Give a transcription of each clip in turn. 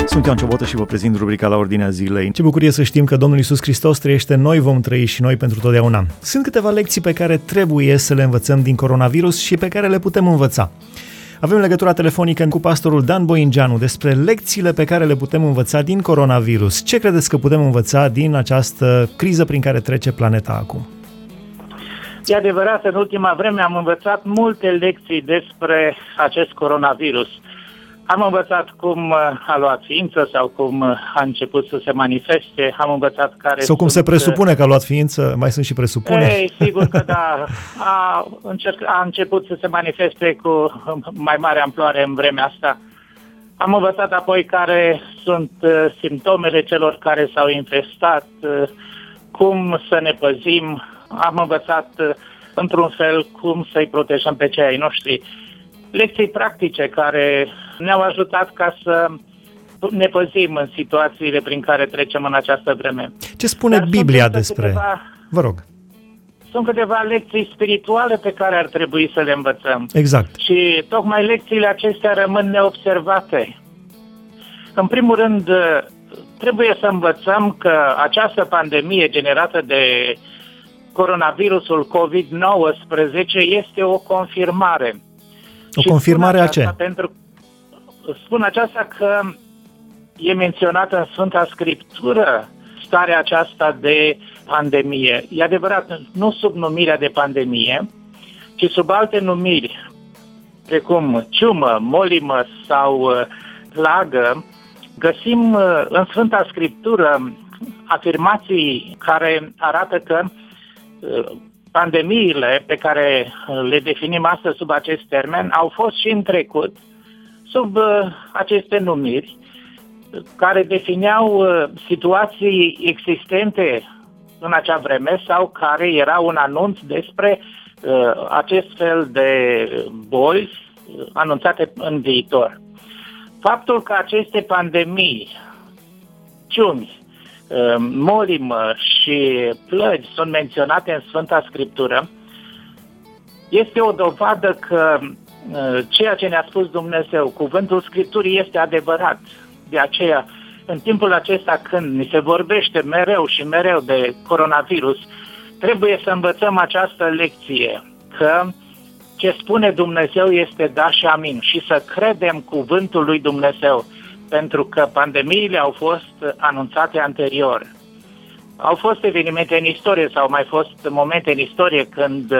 Sunt Ioan Ciobotă și vă prezint rubrica La Ordinea Zilei. Ce bucurie să știm că Domnul Iisus Hristos trăiește, noi vom trăi și noi pentru totdeauna. Sunt câteva lecții pe care trebuie să le învățăm din coronavirus și pe care le putem învăța. Avem legătura telefonică cu pastorul Dan Boingeanu despre lecțiile pe care le putem învăța din coronavirus. Ce credeți că putem învăța din această criză prin care trece planeta acum? E adevărat, în ultima vreme am învățat multe lecții despre acest coronavirus. Am învățat cum a luat ființă sau cum a început să se manifeste, am învățat care... Sau cum se presupune că a luat ființă, mai sunt și presupuneri. Ei, sigur că da, a început să se manifeste cu mai mare amploare în vremea asta. Am învățat apoi care sunt simptomele celor care s-au infestat, cum să ne păzim. Am învățat, într-un fel, cum să-i protejăm pe cei ai noștri. Lecții practice care ne-au ajutat ca să ne păzim în situațiile prin care trecem în această vreme. Ce spune Biblia despre... Vă rog. Sunt câteva lecții spirituale pe care ar trebui să le învățăm. Exact. Și tocmai lecțiile acestea rămân neobservate. În primul rând, trebuie să învățăm că această pandemie generată de coronavirusul COVID-19 este o confirmare. O confirmare a ce? Spun aceasta că e menționată în Sfânta Scriptură starea aceasta de pandemie. E adevărat, nu sub numirea de pandemie, ci sub alte numiri, precum ciumă, molimă sau plagă. Găsim în Sfânta Scriptură afirmații care arată că pandemiile pe care le definim astăzi sub acest termen au fost și în trecut sub aceste numiri care defineau situații existente în acea vreme sau care era un anunț despre acest fel de boli anunțate în viitor. Faptul că aceste pandemii, ciumi, molimă și plăgi sunt menționate în Sfânta Scriptură, este o dovadă că ceea ce ne-a spus Dumnezeu, cuvântul Scripturii, este adevărat. De aceea, în timpul acesta când ni se vorbește mereu și mereu de coronavirus, trebuie să învățăm această lecție, că ce spune Dumnezeu este da și amin și să credem cuvântul lui Dumnezeu. Pentru că pandemiile au fost anunțate anterior. Au fost evenimente în istorie sau mai fost momente în istorie când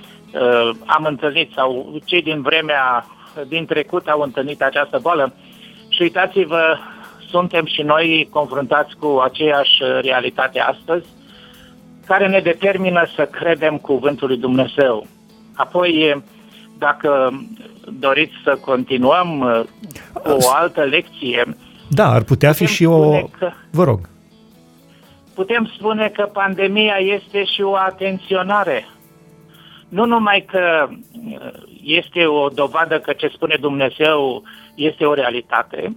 am întâlnit sau cei din vremea din trecut au întâlnit această boală. Și uitați-vă, suntem și noi confruntați cu aceeași realitate astăzi, care ne determină să credem cuvântul lui Dumnezeu. Apoi, dacă doriți să continuăm cu o altă lecție... Da, ar putea fi și o... Vă rog. Putem spune că pandemia este și o atenționare. Nu numai că este o dovadă că ce spune Dumnezeu este o realitate,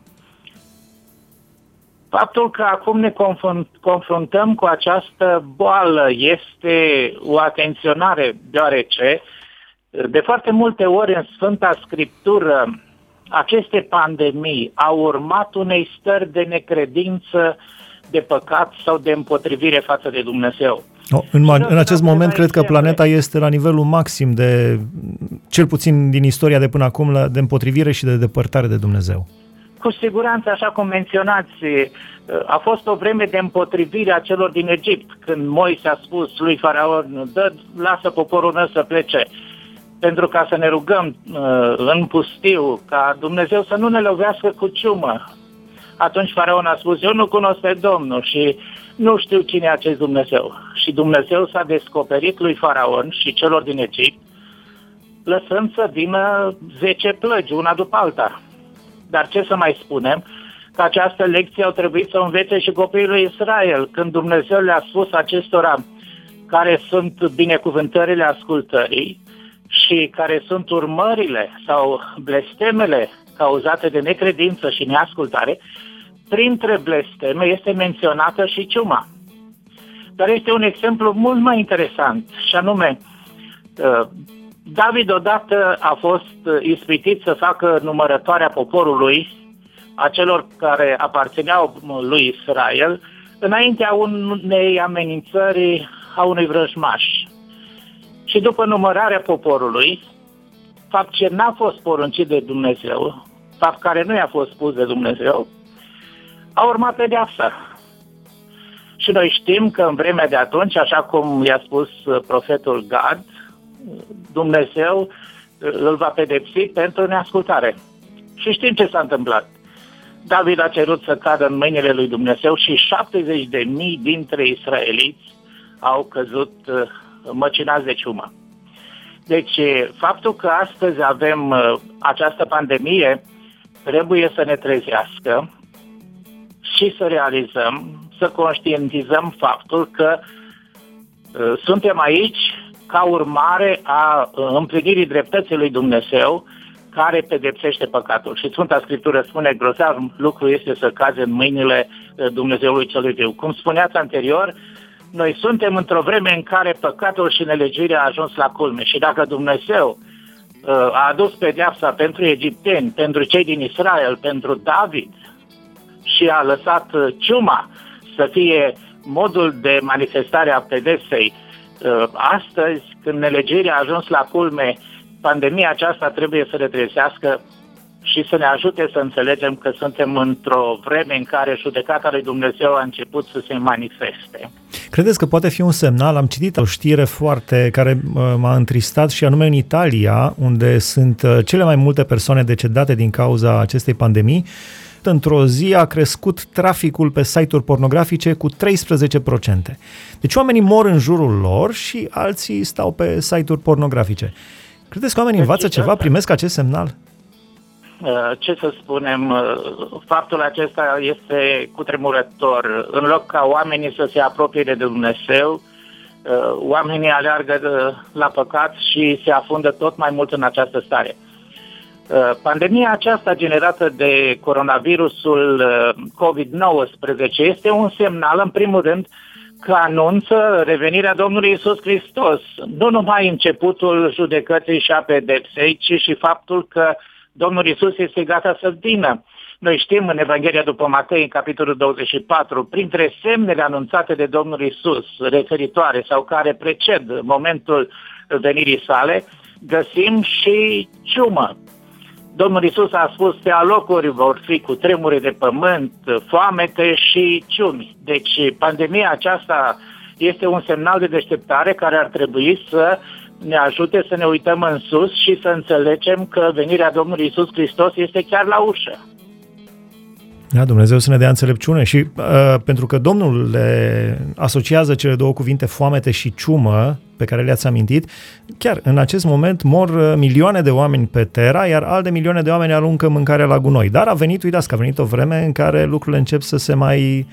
faptul că acum ne confruntăm cu această boală este o atenționare, deoarece de foarte multe ori în Sfânta Scriptură aceste pandemii au urmat unei stări de necredință, de păcat sau de împotrivire față de Dumnezeu. În acest moment cred că planeta este la nivelul maxim de, cel puțin din istoria de până acum, de împotrivire și de depărtare de Dumnezeu. Cu siguranță, așa cum menționați, a fost o vreme de împotrivire a celor din Egipt, când Moise a spus lui Faraon, lasă poporul meu să plece, pentru ca să ne rugăm în pustiu, ca Dumnezeu să nu ne lovească cu ciumă. Atunci Faraon a spus, eu nu cunosc pe Domnul și nu știu cine e acest Dumnezeu. Și Dumnezeu s-a descoperit lui Faraon și celor din Egipt, lăsând să vină 10 plăgi, una după alta. Dar ce să mai spunem? Că această lecție au trebuit să învețe și copiii lui Israel, când Dumnezeu le-a spus acestora care sunt binecuvântările ascultării și care sunt urmările sau blestemele cauzate de necredință și neascultare. Printre blesteme este menționată și ciuma. Dar este un exemplu mult mai interesant, și anume, David odată a fost ispitit să facă numărătoarea poporului a celor care aparțineau lui Israel înaintea unei amenințări a unui vrăjmaș. Și după numărarea poporului, fapt ce n-a fost poruncit de Dumnezeu, fapt care nu i-a fost spus de Dumnezeu, a urmat pedeapsa. Și noi știm că în vremea de atunci, așa cum i-a spus profetul Gad, Dumnezeu îl va pedepsi pentru neascultare. Și știm ce s-a întâmplat. David a cerut să cadă în mâinile lui Dumnezeu și 70.000 dintre israeliți au căzut măcinați de ciumă. Deci, faptul că astăzi avem această pandemie trebuie să ne trezească și să realizăm, să conștientizăm faptul că suntem aici ca urmare a împlinirii dreptății lui Dumnezeu, care pedepsește păcatul. Și Sfânta Scriptură spune, grozav lucru este să cazi în mâinile Dumnezeului celui viu. Cum spuneați anterior, noi suntem într-o vreme în care păcatul și nelegiuirea a ajuns la culme. Și dacă Dumnezeu a adus pedeapsa pentru egipteni, pentru cei din Israel, pentru David și a lăsat ciuma să fie modul de manifestare a pedepsei, astăzi, când nelegiuirea a ajuns la culme, pandemia aceasta trebuie să ne trezească și să ne ajute să înțelegem că suntem într-o vreme în care judecata lui Dumnezeu a început să se manifeste. Credeți că poate fi un semnal? Am citit o știre care m-a întristat și anume în Italia, unde sunt cele mai multe persoane decedate din cauza acestei pandemii. Într-o zi a crescut traficul pe site-uri pornografice cu 13%. Deci oamenii mor în jurul lor și alții stau pe site-uri pornografice. Credeți că oamenii învață ceva, primesc acest semnal? Ce să spunem, faptul acesta este cutremurător. În loc ca oamenii să se apropie de Dumnezeu, oamenii aleargă la păcat și se afundă tot mai mult în această stare. Pandemia aceasta generată de coronavirusul COVID-19 este un semnal, în primul rând, că anunță revenirea Domnului Iisus Hristos. Nu numai începutul judecății și a pedepsei, ci și faptul că Domnul Iisus este gata să vină. Noi știm în Evanghelia după Matei, în capitolul 24, printre semnele anunțate de Domnul Iisus, referitoare sau care preced momentul venirii sale, găsim și ciumă. Domnul Iisus a spus, pe alocuri vor fi cu tremure de pământ, foamete și ciumi. Deci pandemia aceasta este un semnal de deșteptare care ar trebui să ne ajute să ne uităm în sus și să înțelegem că venirea Domnului Iisus Hristos este chiar la ușă. Da, Dumnezeu să ne dea înțelepciune și pentru că Domnul le asociază cele două cuvinte, foamete și ciumă, pe care le-ați amintit, chiar în acest moment mor milioane de oameni pe Terra, iar alte milioane de oameni aruncă mâncarea la gunoi. Dar uitați că a venit o vreme în care lucrurile încep să se mai...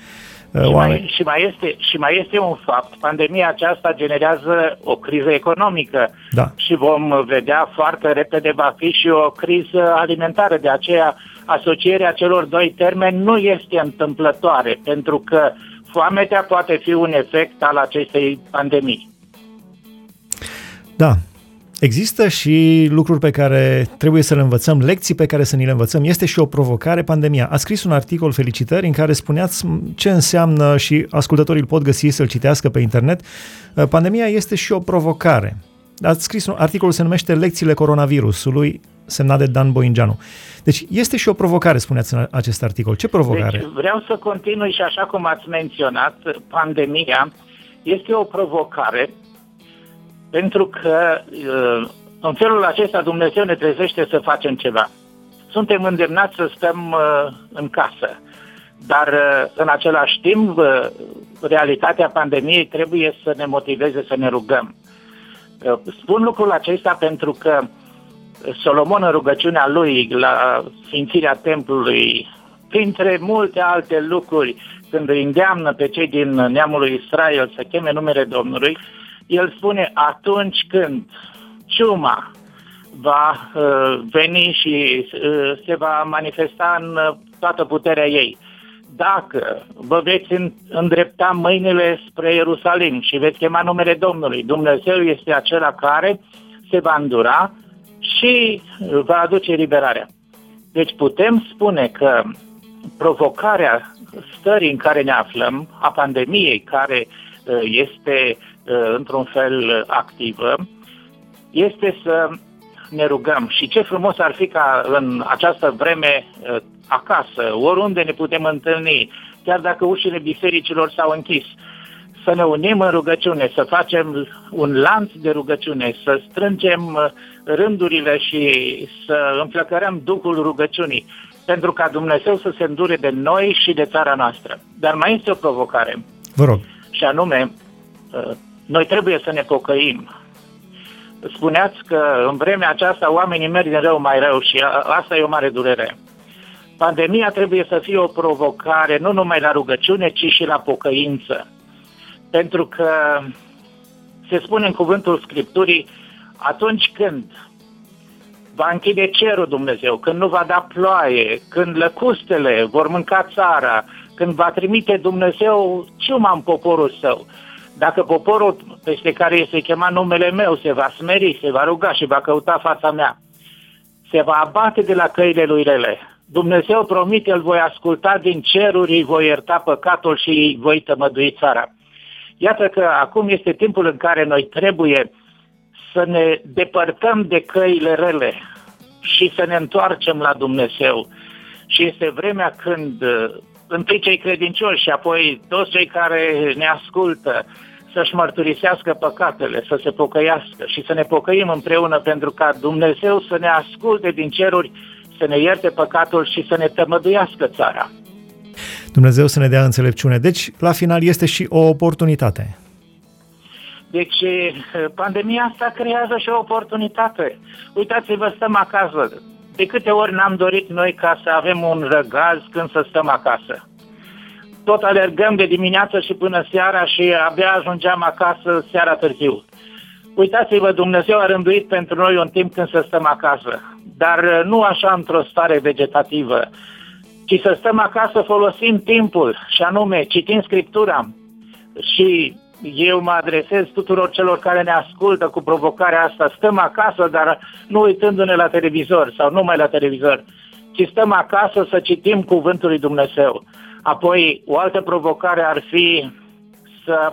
Și mai este un fapt. Pandemia aceasta generează o criză economică. Da. Și vom vedea foarte repede va fi și o criză alimentară. De aceea asocierea celor doi termeni nu este întâmplătoare, pentru că foametea poate fi un efect al acestei pandemii. Da. Există și lucruri pe care trebuie să le învățăm, lecții pe care să ni le învățăm. Este și o provocare pandemia. A scris un articol, felicitări, în care spuneați ce înseamnă și ascultătorii îl pot găsi să-l citească pe internet. Pandemia este și o provocare. Ați scris un articol, se numește Lecțiile coronavirusului, semnat de Dan Boingeanu. Deci este și o provocare, spuneați în acest articol. Ce provocare? Deci, vreau să continui și așa cum ați menționat, pandemia este o provocare pentru că în felul acesta Dumnezeu ne trezește să facem ceva. Suntem îndemnați să stăm în casă, dar în același timp realitatea pandemiei trebuie să ne motiveze să ne rugăm. Spun lucrul acesta pentru că Solomon în rugăciunea lui la sfințirea templului, printre multe alte lucruri, când îi îndeamnă pe cei din neamul lui Israel să cheme numele Domnului, el spune atunci când ciuma va veni și se va manifesta în toată puterea ei. Dacă vă veți îndrepta mâinile spre Ierusalim și veți chema numele Domnului, Dumnezeu este acela care se va îndura și va aduce eliberarea. Deci putem spune că provocarea stării în care ne aflăm, a pandemiei care este într-un fel activă, este să ne rugăm. Și ce frumos ar fi ca în această vreme acasă, oriunde ne putem întâlni, chiar dacă ușile bisericilor s-au închis, să ne unim în rugăciune, să facem un lanț de rugăciune, să strângem rândurile și să înflăcărăm Duhul rugăciunii, pentru ca Dumnezeu să se îndure de noi și de țara noastră. Dar mai este o provocare. Vă rog. Și anume, noi trebuie să ne pocăim. Spuneați că în vremea aceasta oamenii merg din rău mai rău și asta e o mare durere. Pandemia trebuie să fie o provocare nu numai la rugăciune, ci și la pocăință. Pentru că se spune în cuvântul Scripturii, atunci când va închide cerul Dumnezeu, când nu va da ploaie, când lăcustele vor mânca țara, când va trimite Dumnezeu ciuma în poporul său, dacă poporul peste care este chemat numele meu se va smeri, se va ruga și va căuta fața mea, se va abate de la căile lui rele, Dumnezeu promite, îl voi asculta din ceruri, îi voi ierta păcatul și îi voi tămădui țara. Iată că acum este timpul în care noi trebuie să ne depărtăm de căile rele și să ne întoarcem la Dumnezeu. Și este vremea când întâi cei credincioși și apoi toți cei care ne ascultă să-și mărturisească păcatele, să se pocăiască și să ne pocăim împreună pentru ca Dumnezeu să ne asculte din ceruri, să ne ierte păcatul și să ne tămăduiască țara. Dumnezeu să ne dea înțelepciune. Deci, la final, este și o oportunitate. Deci, pandemia asta creează și o oportunitate. Uitați-vă, stăm acasă. De câte ori n-am dorit noi ca să avem un răgaz când să stăm acasă? Tot alergăm de dimineață și până seara și abia ajungeam acasă seara târziu. Uitați-vă, Dumnezeu a rânduit pentru noi un timp când să stăm acasă, dar nu așa într-o stare vegetativă, ci să stăm acasă, folosim timpul și anume citim Scriptura. Și eu mă adresez tuturor celor care ne ascultă cu provocarea asta, stăm acasă, dar nu uitându-ne la televizor sau numai la televizor, ci stăm acasă să citim cuvântul lui Dumnezeu. Apoi, o altă provocare ar fi să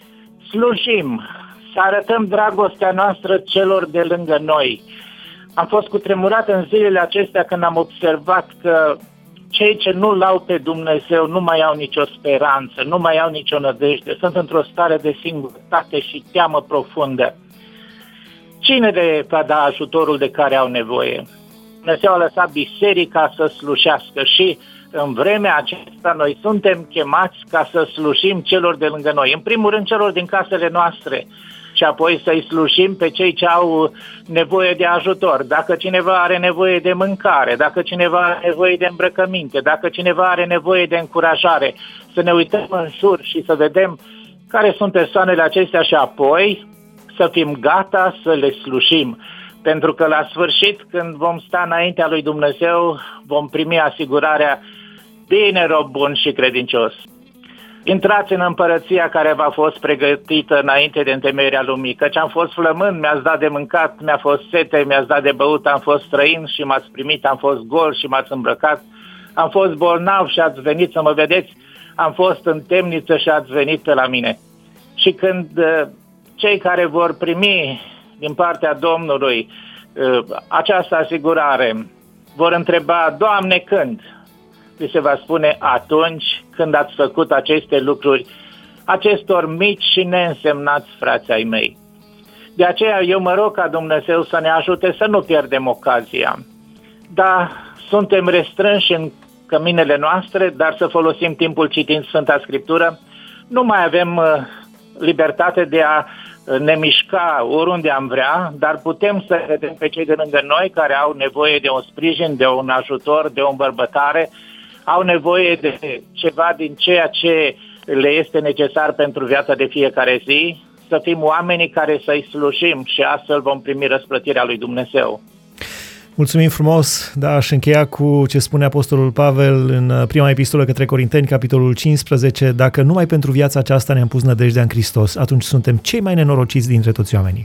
slujim, să arătăm dragostea noastră celor de lângă noi. Am fost cutremurat în zilele acestea când am observat că cei ce nu-L au pe Dumnezeu nu mai au nicio speranță, nu mai au nicio nădejde, sunt într-o stare de singurătate și teamă profundă. Cine le va da ajutorul de care au nevoie? Dumnezeu a lăsat biserica să slujească și în vremea aceasta noi suntem chemați ca să slujim celor de lângă noi. În primul rând celor din casele noastre și apoi să-i slujim pe cei ce au nevoie de ajutor. Dacă cineva are nevoie de mâncare, dacă cineva are nevoie de îmbrăcăminte, dacă cineva are nevoie de încurajare, să ne uităm în jur și să vedem care sunt persoanele acestea și apoi să fim gata să le slujim. Pentru că la sfârșit, când vom sta înaintea lui Dumnezeu, vom primi asigurarea: bine, rob bun și credincios. Intrați în împărăția care v-a fost pregătită înainte de întemeierea lumii, căci am fost flămând, mi-ați dat de mâncat, mi-a fost sete, mi-ați dat de băut, am fost străin și m-ați primit, am fost gol și m-ați îmbrăcat, am fost bolnav și ați venit să mă vedeți, am fost în temniță și ați venit pe la mine. Și când cei care vor primi din partea Domnului această asigurare vor întreba: Doamne, când? Și se va spune: atunci când ați făcut aceste lucruri acestor mici și neînsemnați frați ai mei. De aceea eu mă rog ca Dumnezeu să ne ajute să nu pierdem ocazia. Da, suntem restrânși în căminele noastre, dar să folosim timpul citind Sfânta Scriptură. Nu mai avem libertate de a ne mișca oriunde am vrea, dar putem să vedem pe cei de lângă noi care au nevoie de un sprijin, de un ajutor, de o îmbărbătare, au nevoie de ceva din ceea ce le este necesar pentru viața de fiecare zi, să fim oamenii care să-i slujim și astfel vom primi răsplătirea lui Dumnezeu. Mulțumim frumos, da, aș încheia cu ce spune Apostolul Pavel în prima epistolă către Corinteni, capitolul 15, dacă numai pentru viața aceasta ne-am pus nădejdea în Hristos, atunci suntem cei mai nenorociți dintre toți oamenii.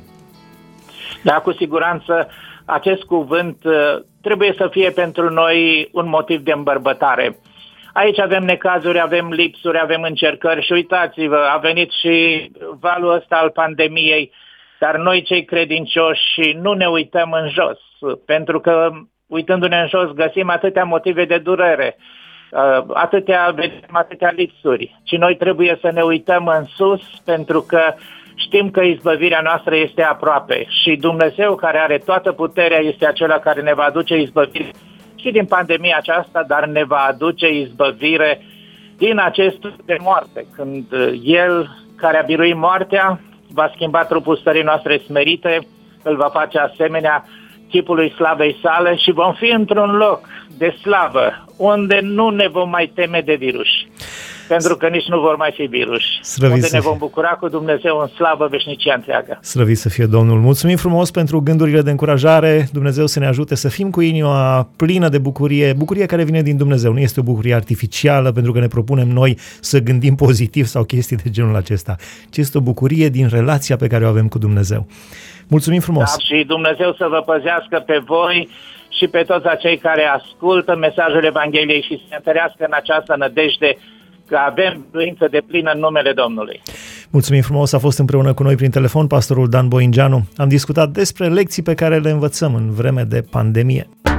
Da, cu siguranță acest cuvânt trebuie să fie pentru noi un motiv de îmbărbătare. Aici avem necazuri, avem lipsuri, avem încercări și uitați-vă, a venit și valul ăsta al pandemiei, dar noi cei credincioși nu ne uităm în jos, pentru că uitându-ne în jos găsim atâtea motive de durere, atâtea lipsuri, ci noi trebuie să ne uităm în sus pentru că știm că izbăvirea noastră este aproape și Dumnezeu care are toată puterea este acela care ne va aduce izbăvire și din pandemia aceasta, dar ne va aduce izbăvire din acest de moarte, când El care a biruit moartea va schimba trupul stării noastre smerite, îl va face asemenea chipului slavei sale și vom fi într-un loc de slavă unde nu ne vom mai teme de virus. Pentru că nici nu vor mai fi virus. Unde ne vom bucura cu Dumnezeu în slavă veșnicia întreagă. Slăvit să fie Domnul! Mulțumim frumos pentru gândurile de încurajare. Dumnezeu să ne ajute să fim cu inima plină de bucurie. Bucurie care vine din Dumnezeu. Nu este o bucurie artificială pentru că ne propunem noi să gândim pozitiv sau chestii de genul acesta, ci este o bucurie din relația pe care o avem cu Dumnezeu. Mulțumim frumos! Da, și Dumnezeu să vă păzească pe voi și pe toți acei care ascultă mesajul Evangheliei și se întărească în această nădejde că avem biruință de plină în numele Domnului. Mulțumim frumos, a fost împreună cu noi prin telefon pastorul Dan Boingeanu. Am discutat despre lecții pe care le învățăm în vreme de pandemie.